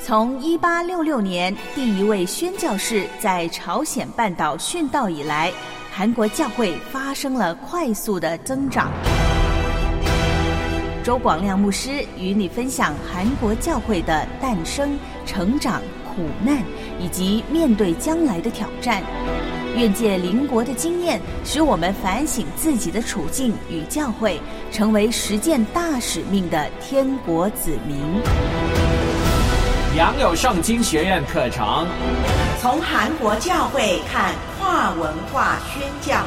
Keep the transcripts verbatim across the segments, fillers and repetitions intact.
从一八六六年第一位宣教士在朝鲜半岛殉道以来，韩国教会发生了快速的增长。周广亮牧师与你分享韩国教会的诞生、成长、苦难，以及面对将来的挑战。愿借邻国的经验，使我们反省自己的处境与教会，成为实践大使命的天国子民。 良友圣经学院课程， 从韩国教会看跨文化宣教。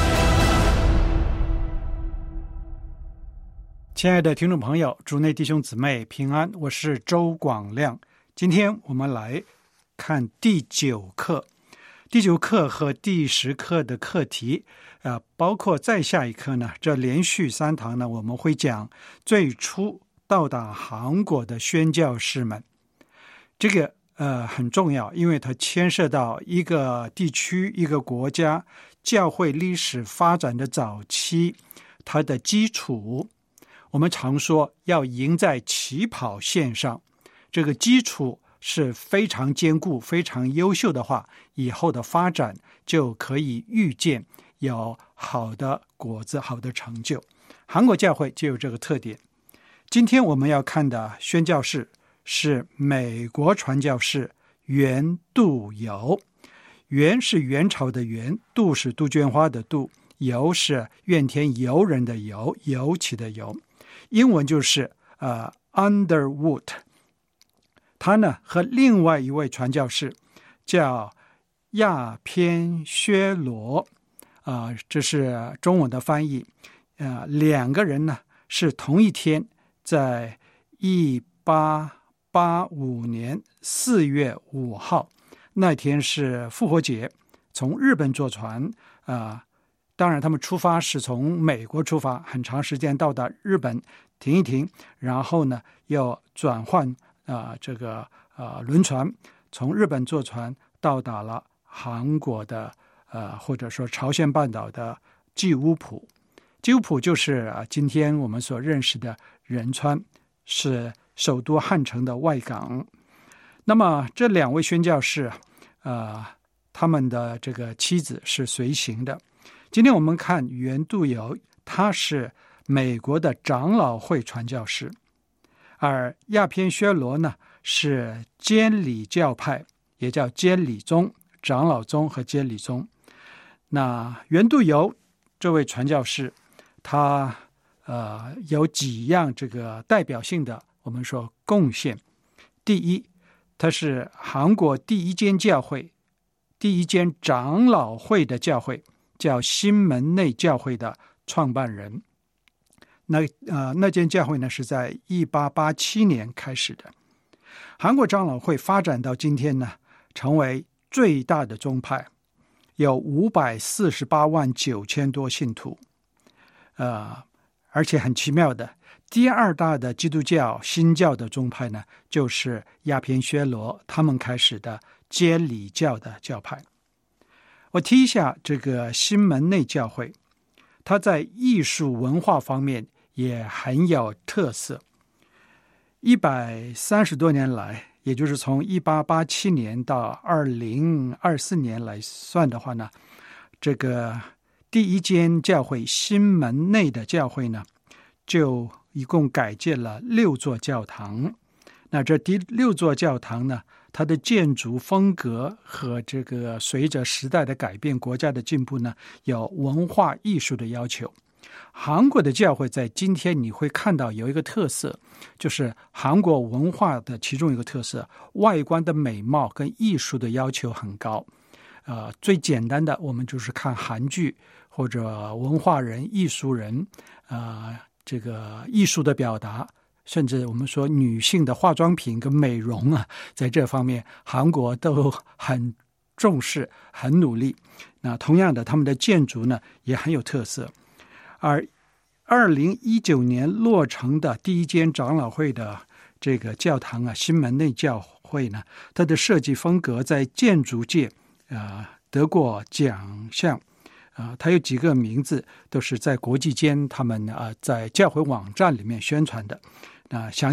亲爱的听众朋友，主内弟兄姊妹平安，我是周广亮。今天我们来看第九课。第九课和第十课的课题，呃，包括再下一课呢，这连续三堂呢，我们会讲最初到达韩国的宣教士们。这个呃很重要，因为它牵涉到一个地区、一个国家教会历史发展的早期，它的基础。我们常说要赢在起跑线上，这个基础是非常坚固、非常优秀的话，以后的发展就可以预见有好的果子、好的成就。韩国教会就有这个特点。今天我们要看的宣教士是美国传教士袁杜猷。袁是元朝的元，杜是杜鹃花的杜，猷是怨天尤人的尤，尤其的尤。英文就是呃 Underwood。他呢和另外一位传教士叫亚偏薛罗，啊、呃，这是中文的翻译。呃，两个人呢是同一天，在一八八五年四月五号，那天是复活节，从日本坐船啊、呃，当然他们出发是从美国出发，很长时间到达日本，停一停，然后呢又转换。啊、呃，这个呃轮船从日本坐船到达了韩国的呃或者说朝鲜半岛的济乌浦。济乌浦就是啊、呃、今天我们所认识的仁川，是首都汉城的外港。那么这两位宣教士呃他们的这个妻子是随行的。今天我们看袁杜猷，他是美国的长老会传教士。而亚偏薛罗呢是监理教派，也叫监理宗，长老宗和监理宗。那袁杜猷这位传教士，他呃有几样这个代表性的我们说贡献。第一，他是韩国第一间教会，第一间长老会的教会，叫新门内教会的创办人。那呃，那间教会呢是在一八八七年开始的。韩国长老会发展到今天呢，成为最大的宗派，有五百四十八万九千多信徒。呃，而且很奇妙的，第二大的基督教新教的宗派呢，就是亚偏薛罗他们开始的监理教的教派。我提一下这个新门内教会，它在艺术文化方面也很有特色。一百三十多年来，也就是从一八八七年到二零二四年来算的话呢，这个第一间教会新门内的教会呢，就一共改建了六座教堂。那这第六座教堂呢，它的建筑风格和这个随着时代的改变，国家的进步呢，有文化艺术的要求。韩国的教会在今天你会看到有一个特色，就是韩国文化的其中一个特色，外观的美貌跟艺术的要求很高。呃，最简单的我们就是看韩剧或者文化人、艺术人，呃，这个艺术的表达，甚至我们说女性的化妆品跟美容啊，在这方面韩国都很重视，很努力。那同样的，他们的建筑呢也很有特色。而二零一九年落成的第一间长老会的这个教堂啊，新门内教会呢，它的设计风格在建筑界呃得过奖项。啊、呃，它有几个名字都是在国际间他们啊、呃、在教会网站里面宣传的。那、呃、详细的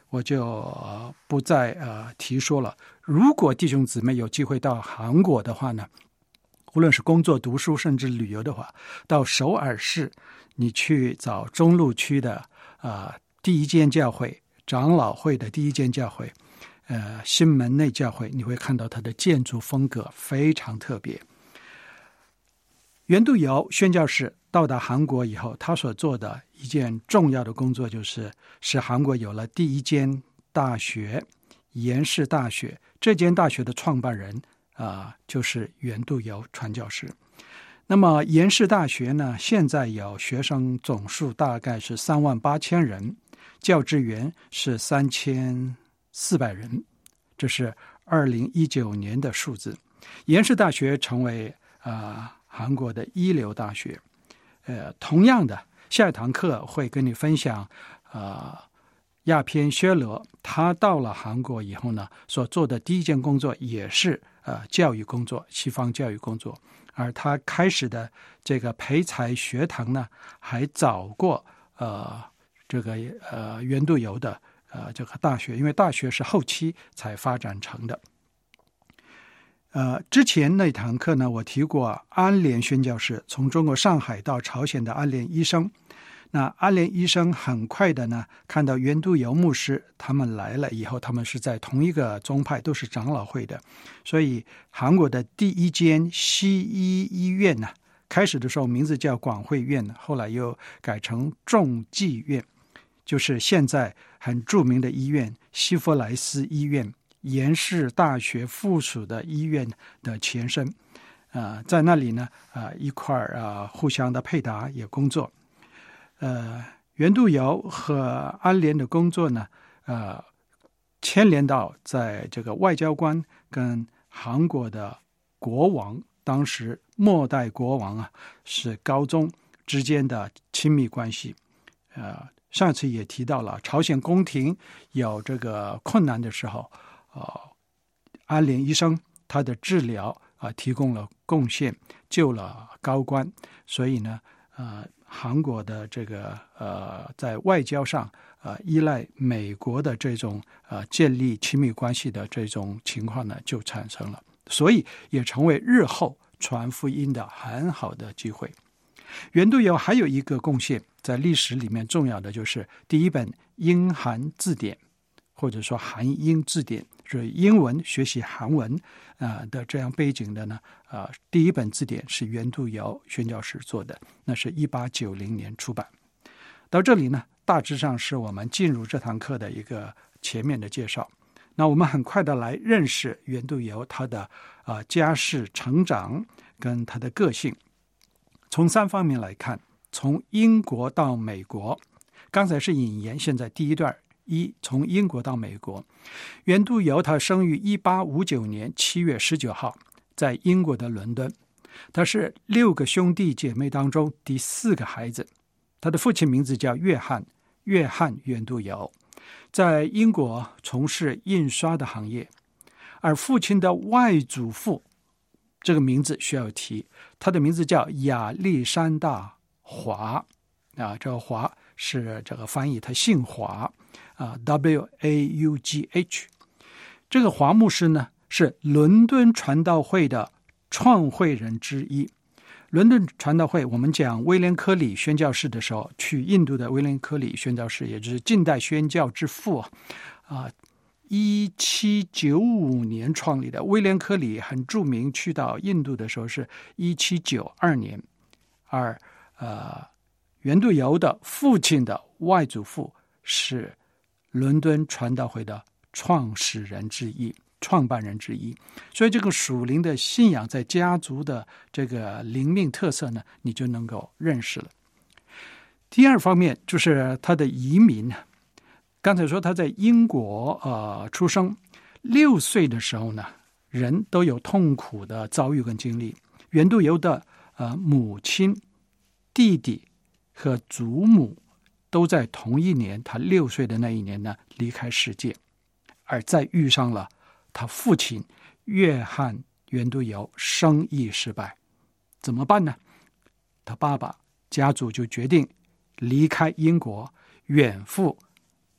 我就、呃、不再呃提说了。如果弟兄姊妹有机会到韩国的话呢，无论是工作、读书，甚至旅游的话，到首尔市，你去找中路区的啊、呃、第一间教会，长老会的第一间教会，呃新门内教会，你会看到它的建筑风格非常特别。袁度友宣教士到达韩国以后，他所做的一件重要的工作就是使韩国有了第一间大学，延世大学。这间大学的创办人啊、呃，就是袁度友传教士。那么延世大学呢，现在有学生总数大概是三万八千人，教职员是三千四百人，这是二零一九年的数字。延世大学成为啊。呃韩国的一流大学。呃，同样的，下一堂课会跟你分享呃，亚偏薛罗他到了韩国以后呢，所做的第一件工作也是呃教育工作，西方教育工作。而他开始的这个培才学堂呢，还早过呃这个呃袁度友的呃这个大学，因为大学是后期才发展成的。呃，之前那堂课呢，我提过安联宣教士从中国上海到朝鲜的安联医生。那安联医生很快的呢，看到袁度友牧师他们来了以后，他们是在同一个宗派，都是长老会的，所以韩国的第一间西医医院呢，开始的时候名字叫广惠院，后来又改成众济院，就是现在很著名的医院希弗莱斯医院，延世大学附属的医院的前身。呃，在那里呢，呃，一块儿啊，互相的配搭也工作。呃，袁度友和安联的工作呢，呃，牵连到在这个外交官跟韩国的国王，当时末代国王啊，是高宗之间的亲密关系。呃，上次也提到了，朝鲜宫廷有这个困难的时候，呃，安联医生他的治疗啊、呃，提供了贡献，救了高官，所以呢，呃，韩国的这个呃，在外交上呃依赖美国的这种呃建立亲密关系的这种情况呢，就产生了，所以也成为日后传福音的很好的机会。袁度友还有一个贡献，在历史里面重要的就是第一本英韩字典，或者说韩英字典，是英文学习韩文啊、呃、的这样背景的呢。呃，第一本字典是袁度友宣教士做的，那是一八九零年出版。到这里呢，大致上是我们进入这堂课的一个前面的介绍。那我们很快的来认识袁度友他的啊、呃、家世成长跟他的个性。从三方面来看，从英国到美国，刚才是引言，现在第一段一，从英国到美国。袁度友他生于一八五九年七月十九号，在英国的伦敦。他是六个兄弟姐妹当中第四个孩子。他的父亲名字叫约翰，约翰袁度友，在英国从事印刷的行业。而父亲的外祖父，这个名字需要提，他的名字叫亚历山大华啊，这个华是这个翻译，他姓华啊 ，W A U G H。这个华牧师呢，是伦敦传道会的创会人之一。伦敦传道会，我们讲威廉科里宣教士的时候，去印度的威廉科里宣教士，也就是近代宣教之父啊。一七九五年创立的。威廉科里很著名，去到印度的时候是一七九二年。而呃，袁度友的父亲的外祖父是伦敦传道会的创始人之一、创办人之一。所以这个属灵的信仰在家族的这个灵命特色呢，你就能够认识了。第二方面就是他的移民。刚才说他在英国呃出生，六岁的时候呢，人都有痛苦的遭遇跟经历。袁度友的呃母亲、弟弟和祖母都在同一年，他六岁的那一年呢离开世界，而再遇上了他父亲约翰袁度友生意失败，怎么办呢？他爸爸家族就决定离开英国，远赴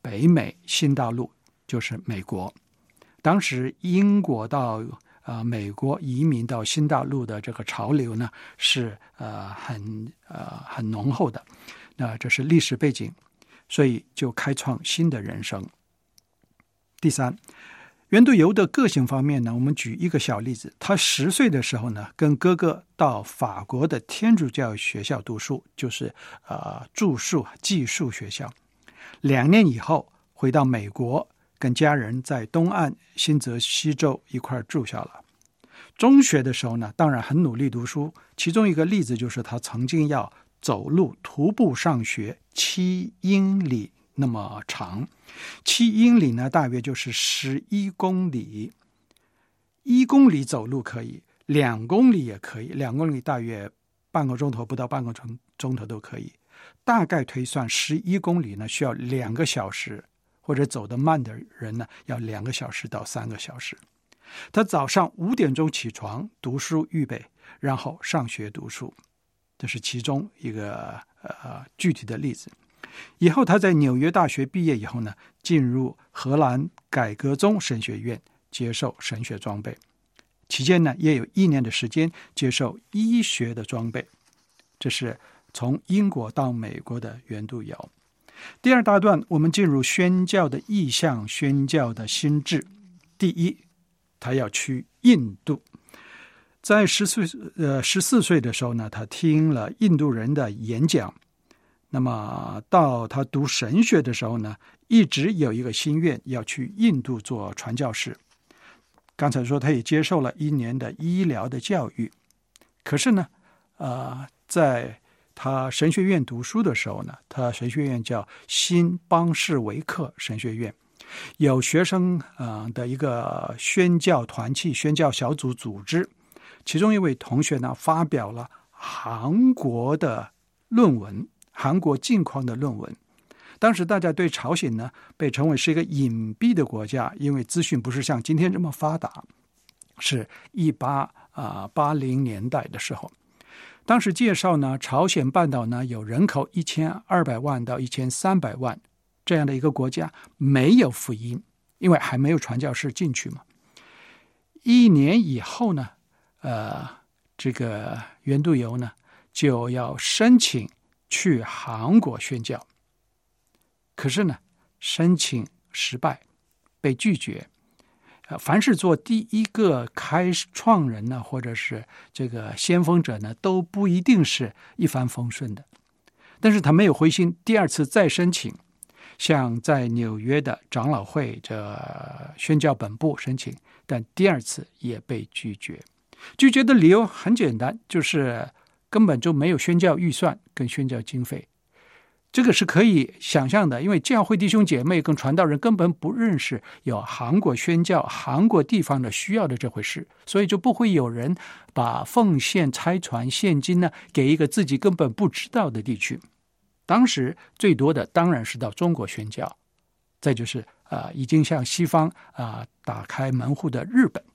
北美新大陆，就是美国。当时英国到呃美国移民到新大陆的这个潮流呢，是呃很呃很浓厚的。那这是历史背景，所以就开创新的人生。第三，袁度猷的个性方面呢，我们举一个小例子。他十岁的时候呢，跟哥哥到法国的天主教学校读书，就是呃住宿寄宿学校。两年以后回到美国，跟家人在东岸新泽西州一块住下了。中学的时候呢，当然很努力读书，其中一个例子就是他曾经要走路徒步上学七英里那么长。七英里呢，大约就是十一公里。一公里走路可以，两公里也可以，两公里大约半个钟头不到半个钟钟头都可以。大概推算十一公里呢，需要两个小时，或者走得慢的人呢，要两个小时到三个小时。他早上五点钟起床读书预备，然后上学读书，这是其中一个呃具体的例子。以后他在纽约大学毕业以后呢，进入荷兰改革宗神学院接受神学装备，期间呢也有一年的时间接受医学的装备。这是从英国到美国的袁度猷。第二大段，我们进入宣教的意向，宣教的心志。第一，他要去印度。在十岁呃十四岁的时候呢，他听了印度人的演讲。那么到他读神学的时候呢，一直有一个心愿要去印度做传教士。刚才说他也接受了一年的医疗的教育。可是呢，呃，在他神学院读书的时候呢，他神学院叫新邦士维克神学院，有学生呃的一个宣教团契、宣教小组组织。其中一位同学呢，发表了韩国的论文，韩国近况的论文。当时大家对朝鲜呢被称为是一个隐蔽的国家，因为资讯不是像今天这么发达。是一八啊八零年代的时候，当时介绍呢，朝鲜半岛呢有人口一千二百万到一千三百万这样的一个国家，没有福音，因为还没有传教士进去嘛。一年以后呢，呃，这个袁度猷呢就要申请去韩国宣教，可是呢，申请失败，被拒绝。呃，凡是做第一个开创人呢，或者是这个先锋者呢，都不一定是一帆风顺的。但是他没有灰心，第二次再申请，像在纽约的长老会这宣教本部申请，但第二次也被拒绝。拒绝的理由很简单，就是根本就没有宣教预算跟宣教经费。这个是可以想象的，因为教会弟兄姐妹跟传道人根本不认识有韩国宣教、韩国地方的需要的这回事，所以就不会有人把奉献、差传、现金呢给一个自己根本不知道的地区。当时最多的当然是到中国宣教，再就是呃已经向西方啊、呃、打开门户的日本。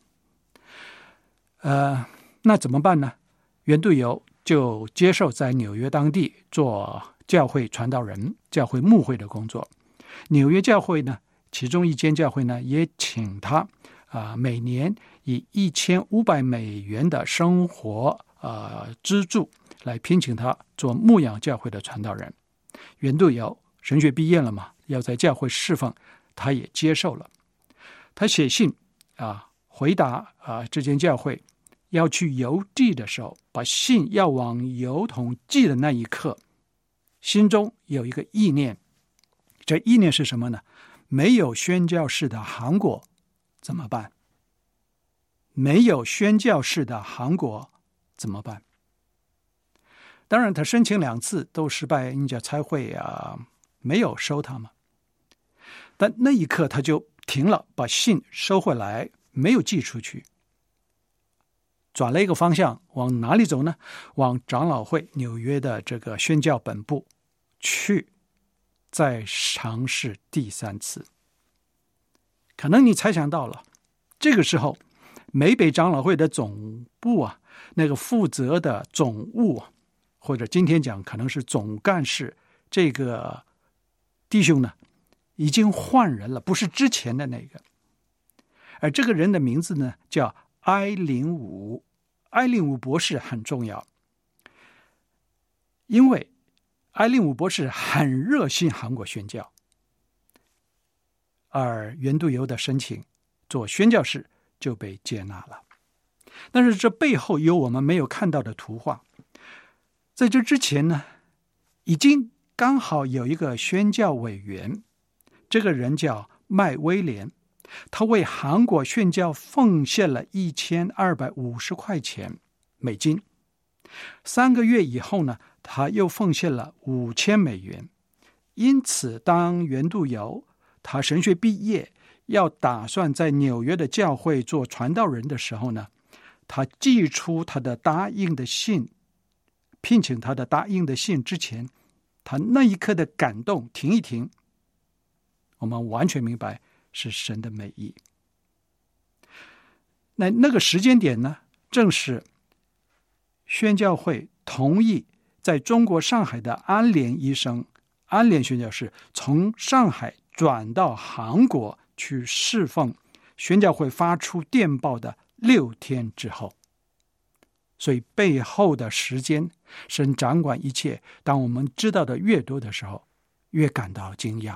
呃，那怎么办呢？袁度猷就接受在纽约当地做教会传道人、教会牧会的工作。纽约教会呢，其中一间教会呢，也请他啊、呃，每年以一千五百美元的生活呃资助来聘请他做牧养教会的传道人。袁度猷神学毕业了嘛，要在教会侍奉，他也接受了。他写信啊，回答啊这间教会要去邮寄的时候，把信要往邮筒寄的那一刻，心中有一个意念。这意念是什么呢？没有宣教士的韩国怎么办？没有宣教士的韩国怎么办？当然他申请两次都失败，印加差会啊没有收他嘛。但那一刻他就停了，把信收回来，没有寄出去，转了一个方向，往哪里走呢？往长老会纽约的这个宣教本部去，再尝试第三次。可能你猜想到了，这个时候美北长老会的总部啊，那个负责的总务啊，或者今天讲可能是总干事，这个弟兄呢已经换人了，不是之前的那个。而这个人的名字呢，叫埃林伍。埃林伍博士很重要，因为埃林伍博士很热心韩国宣教，而袁度猷的申请做宣教士就被接纳了。但是这背后有我们没有看到的图画。在这之前呢，已经刚好有一个宣教委员，这个人叫麦威廉，他为韩国宣教奉献了一千二百五十块钱美金。三个月以后呢，他又奉献了五千美元。因此当袁度猷他神学毕业，要打算在纽约的教会做传道人的时候呢，他寄出他的答应的信，聘请他的答应的信之前，他那一刻的感动停一停，我们完全明白是神的美意。那那个时间点呢，正是宣教会同意在中国上海的安联医生、安联宣教士从上海转到韩国去侍奉，宣教会发出电报的六天之后。所以背后的时间，神掌管一切，当我们知道的越多的时候，越感到惊讶。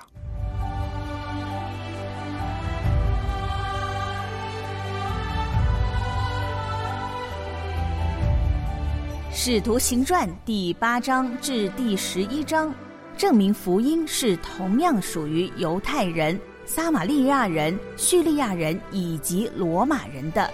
使徒行传第八章至第十一章证明福音是同样属于犹太人、撒玛利亚人、叙利亚人以及罗马人的。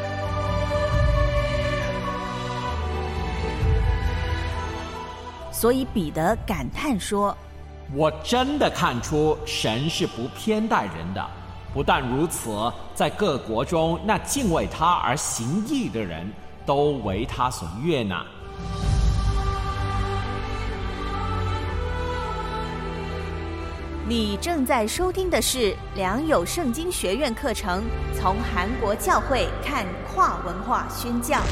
所以彼得感叹说， 我真的看出神是不偏待人的。不但如此，在各国中那敬畏他而行义的人都为他所悦纳。 你正在收听的是良友圣经学院课程，从韩国教会看跨文化宣教。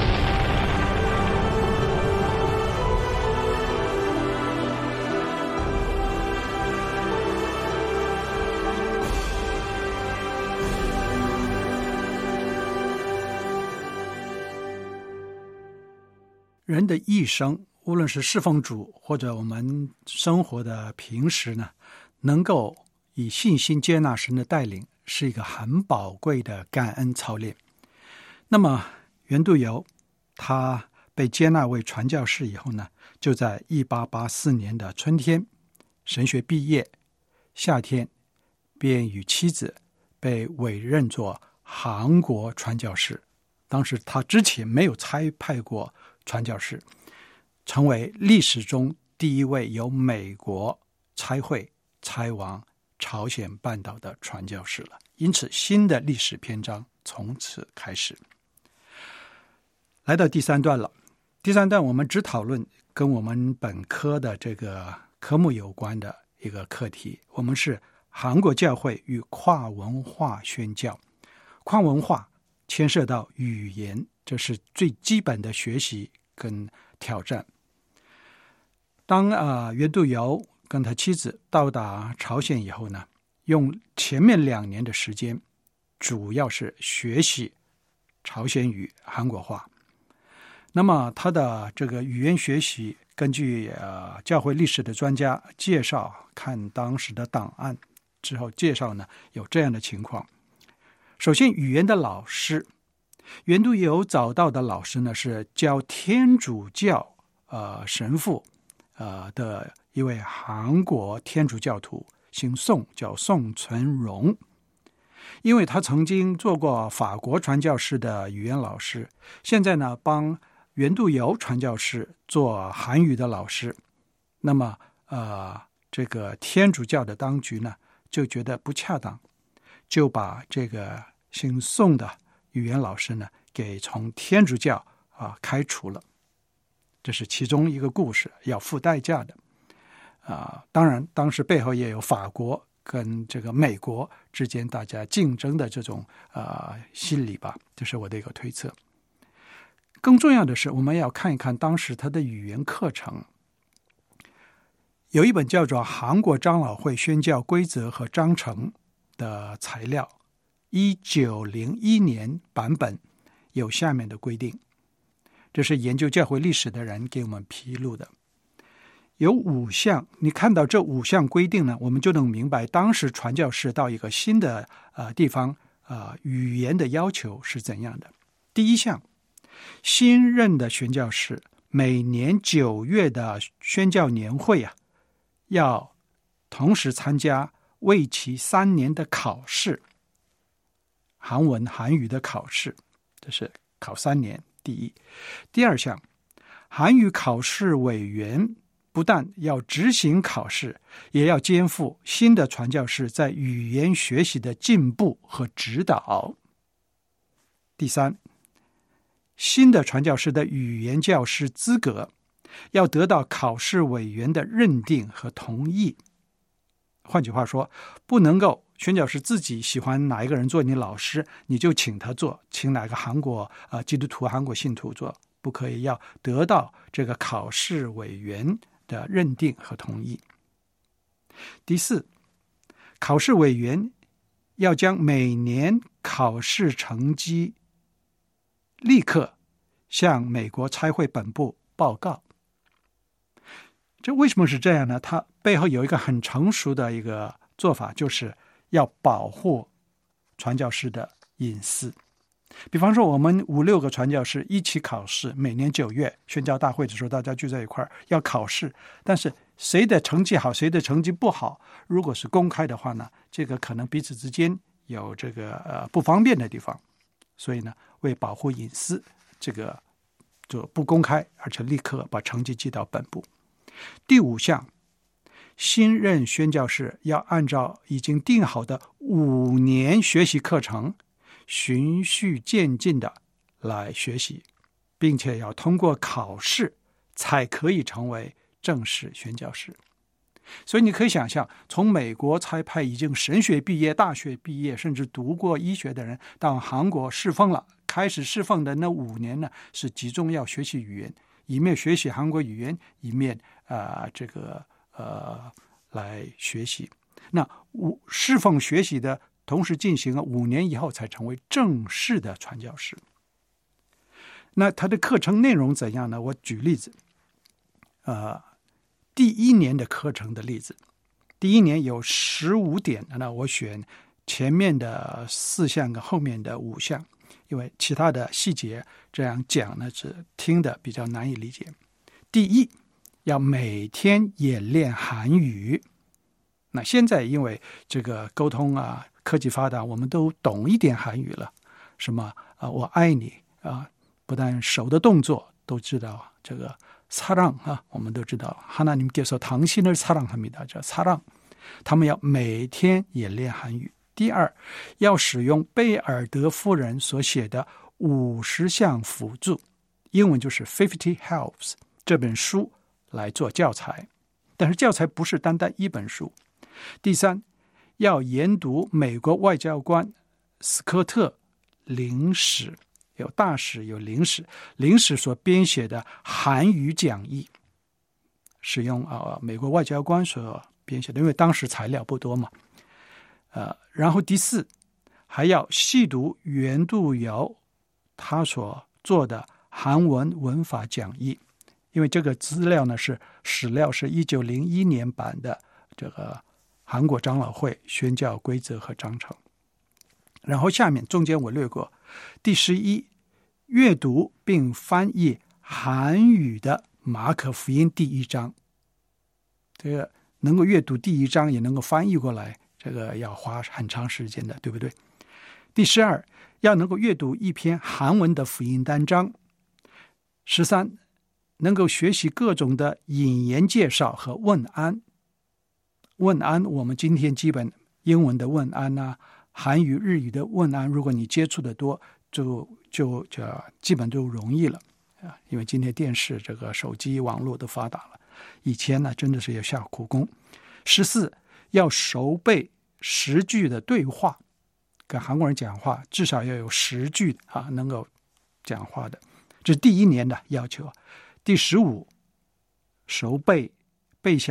人的一生，无论是侍奉主或者我们生活的平时呢，能够以信心接纳神的带领，是一个很宝贵的感恩操练。那么袁度猷他被接纳为传教士以后呢，就在一八八四年的春天神学毕业，夏天便与妻子被委任做韩国传教士。当时他之前没有差派过传教士，成为历史中第一位由美国差会差往朝鲜半岛的传教士了。因此新的历史篇章从此开始。来到第三段了，第三段我们只讨论跟我们本科的这个科目有关的一个课题，我们是韩国教会与跨文化宣教。跨文化牵涉到语言，这是最基本的学习跟挑战。当啊袁度猷跟他妻子到达朝鲜以后呢，用前面两年的时间，主要是学习朝鲜语、韩国话。那么他的这个语言学习，根据呃教会历史的专家介绍，看当时的档案之后介绍呢，有这样的情况。首先，语言的老师，袁度猷找到的老师呢是教天主教呃神父呃的一位韩国天主教徒，姓宋，叫宋存荣。因为他曾经做过法国传教士的语言老师，现在呢帮袁度猷传教士做韩语的老师。那么呃这个天主教的当局呢就觉得不恰当，就把这个姓宋的语言老师呢给从天主教啊开除了。这是其中一个故事，要付代价的啊。当然当时背后也有法国跟这个美国之间大家竞争的这种啊心理吧，这是我的一个推测。更重要的是，我们要看一看当时他的语言课程。 有一本叫做《韩国长老会宣教规则和章程》的材料，一九零一年版本有下面的规定，这是研究教会历史的人给我们披露的。有五项，你看到这五项规定呢，我们就能明白当时传教士到一个新的呃地方呃语言的要求是怎样的。第一项，新任的宣教士每年九月的宣教年会啊，要同时参加为期三年的考试，韩文韩语的考试，这是考三年。第一，第二项，韩语考试委员不但要执行考试，也要肩负新的传教士在语言学习的进步和指导。第三，新的传教士的语言教师资格要得到考试委员的认定和同意。换句话说，不能够宣教士自己喜欢哪一个人做你老师，你就请他做，请哪个韩国呃基督徒、韩国信徒做，不可以，要得到这个考试委员的认定和同意。第四，考试委员要将每年考试成绩立刻向美国差会本部报告。这为什么是这样呢？它背后有一个很成熟的一个做法，就是要保护传教士的隐私。比方说，我们五六个传教士一起考试，每年九月宣教大会的时候，大家聚在一块儿要考试，但是谁的成绩好，谁的成绩不好，如果是公开的话呢，这个可能彼此之间有这个呃不方便的地方，所以呢，为保护隐私，这个就不公开，而且立刻把成绩寄到本部。第五项，新任宣教士要按照已经定好的五年学习课程，循序渐进的来学习，并且要通过考试才可以成为正式宣教士。所以你可以想象，从美国差派已经神学毕业、大学毕业，甚至读过医学的人到韩国侍奉了，开始侍奉的那五年呢，是集中要学习语言，一面学习韩国语言，一面呃这个呃来学习。那五侍奉学习的同时进行了五年以后，才成为正式的传教士。那他的课程内容怎样呢？我举例子，呃，第一年的课程的例子，第一年有十五点，那我选前面的四项跟后面的五项，因为其他的细节这样讲呢，是听的比较难以理解。第一，要每天演练韩语。那现在因为这个沟通啊，科技发达，我们都懂一点韩语了。什么啊，我爱你啊，不但手的动作都知道，这个사랑啊，我们都知道하나님께서 당신을 사랑합니다，叫사랑。他们要每天演练韩语。第二，要使用贝尔德夫人所写的五十项辅助，英文就是 fifty helps 这本书来做教材。但是教材不是单单一本书。第三，要研读美国外交官斯科特领史，有大使有领史，领史所编写的韩语讲义，使用啊、呃、美国外交官所编写的，因为当时材料不多嘛。呃，然后第四，还要细读袁度尧他所做的韩文文法讲义，因为这个资料呢是史料是一九零一年版的这个韩国长老会宣教规则和章程。然后下面中间我略过。第十一，阅读并翻译韩语的马可福音第一章，这个能够阅读第一章也能够翻译过来，这个要花很长时间的，对不对？第十二，要能够阅读一篇韩文的福音单章。十三，能够学习各种的引言介绍和问安。问安我们今天基本英文的问安啊，韩语日语的问安，如果你接触的多，就就就基本就容易了啊，因为今天电视这个手机网络都发达了，以前呢真的是要下苦功。十四，要熟背十句的对话，跟韩国人讲话至少要有十句啊能够讲话的，这是第一年的要求。第十五，熟背背下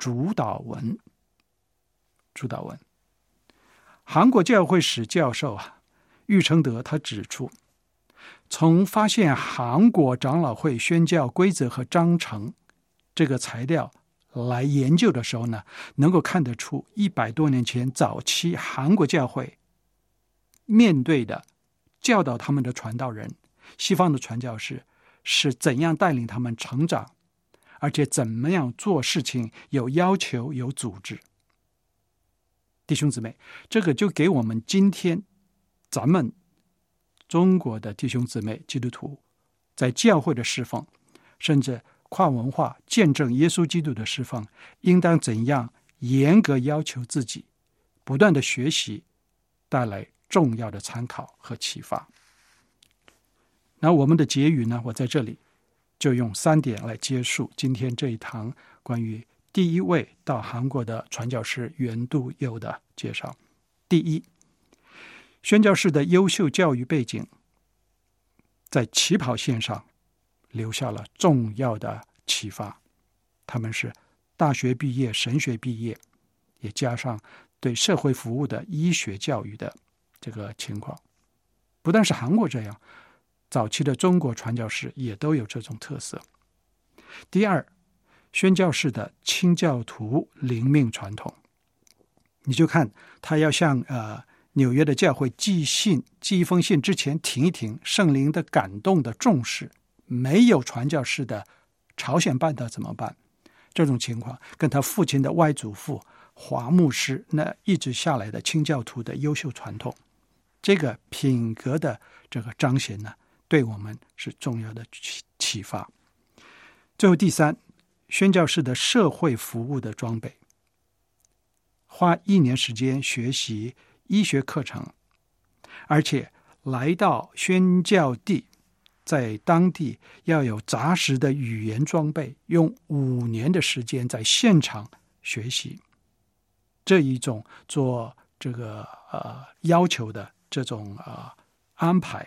主导文。主导文，韩国教会史教授啊，玉成德他指出，从发现韩国长老会宣教规则和章程这个材料来研究的时候呢，能够看得出一百多年前早期韩国教会面对的教导他们的传道人，西方的传教士是怎样带领他们成长，而且怎么样做事情有要求有组织。弟兄姊妹，这个就给我们今天咱们中国的弟兄姊妹基督徒在教会的侍奉，甚至跨文化见证耶稣基督的侍奉，应当怎样严格要求自己，不断的学习，带来重要的参考和启发。那我们的结语呢，我在这里就用三点来结束今天这一堂关于第一位到韩国的传教士袁度佑的介绍。第一，宣教士的优秀教育背景在起跑线上留下了重要的启发。他们是大学毕业、神学毕业，也加上对社会服务的医学教育的这个情况。不但是韩国这样，早期的中国传教士也都有这种特色。第二，宣教士的清教徒灵命传统，你就看他要向呃纽约的教会寄信，寄一封信之前停一停，圣灵的感动的重视，没有传教士的朝鲜半岛怎么办？这种情况跟他父亲的外祖父华牧师那一直下来的清教徒的优秀传统，这个品格的这个彰显呢，对我们是重要的启发。最后第三，宣教士的社会服务的装备，花一年时间学习医学课程，而且来到宣教地，在当地要有扎实的语言装备，用五年的时间在现场学习，这一种做这个呃要求的这种呃安排。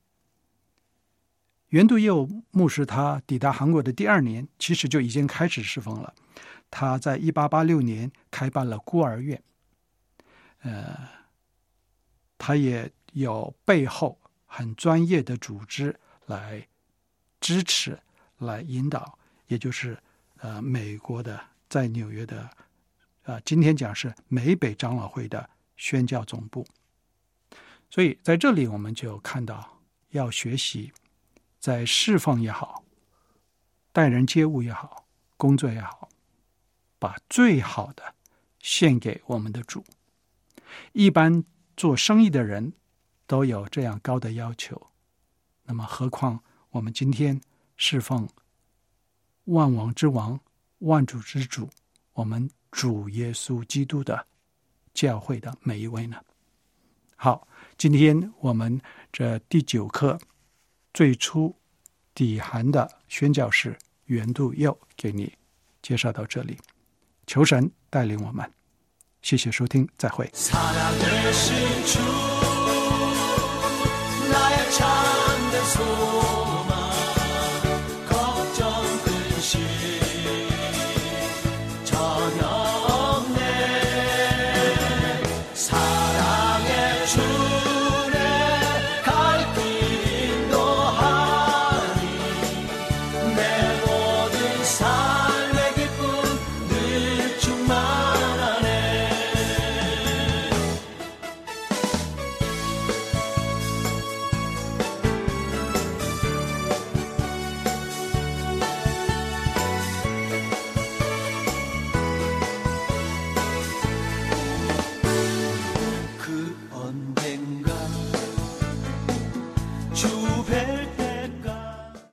袁度佑牧师他抵达韩国的第二年，其实就已经开始侍奉了。他在一八八六年开办了孤儿院，呃，他也有背后很专业的组织来支持、来引导，也就是呃美国的在纽约的呃今天讲是美北长老会的宣教总部。所以在这里我们就看到，要学习在侍奉也好，待人接物也好，工作也好，把最好的献给我们的主。一般做生意的人都有这样高的要求，那么何况我们今天侍奉万王之王、万主之主，我们主耶稣基督的教会的每一位呢？好，今天我们这第九课最初抵韩的宣教士袁度佑给你介绍到这里，求神带领我们，谢谢收听，再会。 주 뵐 때